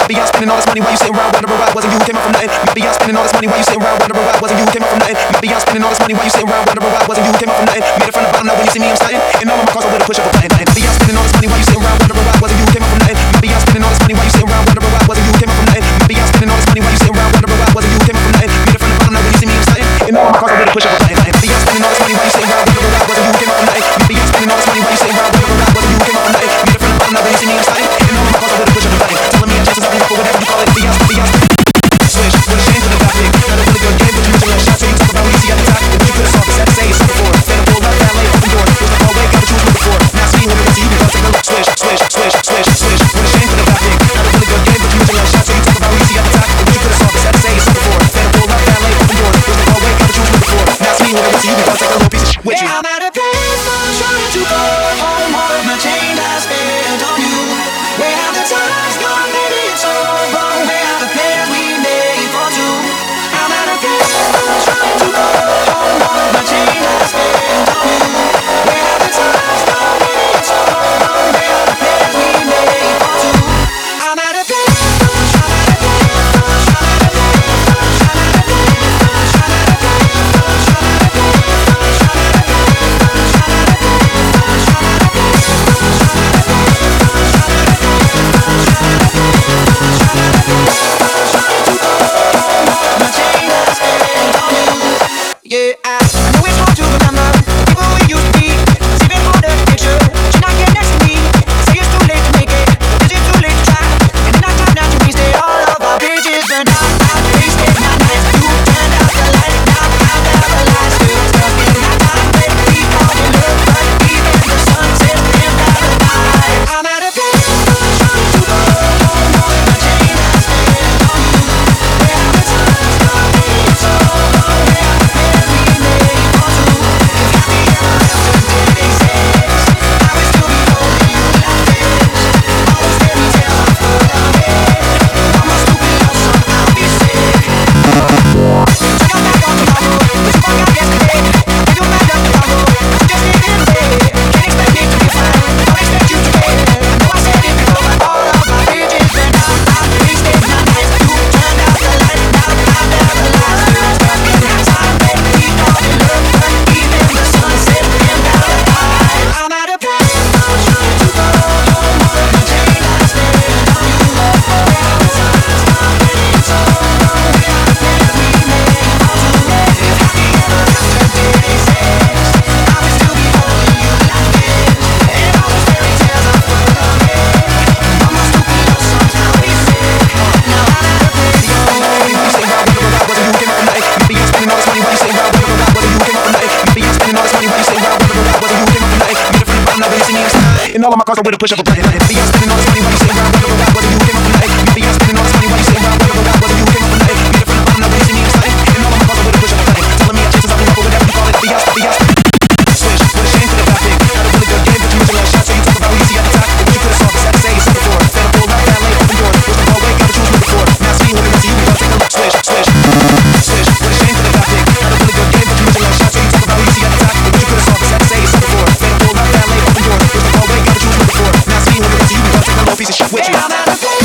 Maybe I'm spending all this money while you sitting around wondering why it wasn't you who came up from nothing. Maybe I'm spending all this money while you sitting around wondering why it wasn't you who came up from nothing. Maybe I'm spending all this money while you sitting around wondering why it wasn't you who came up from nothing. Made it from the bottom, now when you see me I'm starting. And all of my cars are with a push of a button. Maybe I'm spending all this money while you sitting around wondering why it wasn't you who came up from nothing. Maybe I'm spending all this money while you sitting around wondering why it wasn't you who came up from nothing. Maybe I'm spending all this money while you sitting around wondering why it wasn't you who came up from nothing. Made it from the bottom, now when you see me I'm starting. And all of my cars are with a push of a button. Maybe I'm spending all this money while you sitting around wondering why it wasn't you who came up from nothing. Maybe I'm spending all this money while you sitting around wondering why it wasn't you who came up from nothing. Made it from the bottom, now when you see me I'm starting. And all of my cars are with a push of a button. Telling me I'm chances of being for whatever you call it. Maybe I'm switch. What a shame for the bad pick. Got a really good game, but you missing a shot. So you talk about easy at the top. But you could have solved this at the say it's something for it. Stand up, pull up, ballet, open door. Feels like all way, gotta choose moving forward. Now see when we get to you, we gon' take a look. Switch. What a shame for the bad pick. Got a really good game, but you missing a shot. So you talk about easy at the top. But you could have solved this at the say it's something for it. Stand up, pull up, ballet, open door. Feels like all way, gotta choose moving forward. Now see when we get to you, we gon' take a little piece of shit with you. Yeah, I'm at a place trying to go home. All of my change I spent on you. Where have the times gone? Maybe it's all wrong. Where are the plans we made for two? I'm at a place trying to go home. All of my change I spent on you. Where have the times gone? Maybe it's all wrong. Where are the plans we made for two? I'm at a place. Yeah, I know it's hard to remember the people we used to be. It's even harder to picture that you're not here next to me. Say it's too late to make it, is it too late to try? And in our time now to wasted, all of our bridges burned out. I wasted my nights, you turned out the light. Now I'm never lied, still stuck in my time. Make me fall in love, but even the sun sets in paradise. I'm at a place trying to go home. All of my chains I spent on you. Where have the times gone? Maybe it's all wrong. Where are the plans we made for two? If happy ever after did exist, I would still be holding you like this. All those fairy tales are full of it. All my stupid love song, I'll be sick. Turn your back on tomorrow, 'cause you forgot yesterday. If you're mad at tomorrow, I'm just living today. Can't expect me to be fine, don't expect you to care. I know I said it before, but all of my bridges burned out. I wasted my nights, you turned out the light. Now I'm never lied, still stuck in that time. Make me fall in love, but even the sun sets in paradise. I'm at a place trying to go home. All of my chains I spent on you. Where are the times gone? Maybe it's all wrong. Where are the plans we made for two? If happy ever after did exist, I would still be holding you like this. And all those fairy tales are full of it. All my stupid love songs, I'll be sick. Now I'm at a place. Maybe I'm spending all this money while you sitting around wondering why it wasn't you who came up from nothing. Maybe I'm spending all this money while you sitting around wondering why it wasn't you who came up from nothing. Maybe I'm spending all this money while you sitting around wondering why it wasn't you who came up from nothing. Made it from the bottom, now when you see me I'm starting. And all of my cars are with a push of a button. Maybe I'm spending all this money while you sitting around wondering why it wasn't you who came up from nothing. Maybe I'm spending all this money while you sitting around wondering why it wasn't you who came up from nothing. Made it from the bottom, now when you see me I'm starting. And all of my cars are with a push of a button. Telling me I'm chances of being for whatever you call it. Maybe I'm switch. What a shame for the bad pick. Got a really good game, but you missing a shot. So you talk about easy at the top, but you could have solved this at the say it's something for it. Stand up, pull up, ballet, open door. Feels like all way, gotta choose moving forward. Now see when we get to you, we gon' take a look. Switch. What a shame for the bad pick. Got a really good game, but you missing a shot. So you talk about easy at the top, but you could have solved this at the say it's something for it. Stand up, pull up, ballet, open door. Feels like all way, gotta choose moving forward. Now see when we get to you, we gon' take a little piece of shit with you. I'm at a place.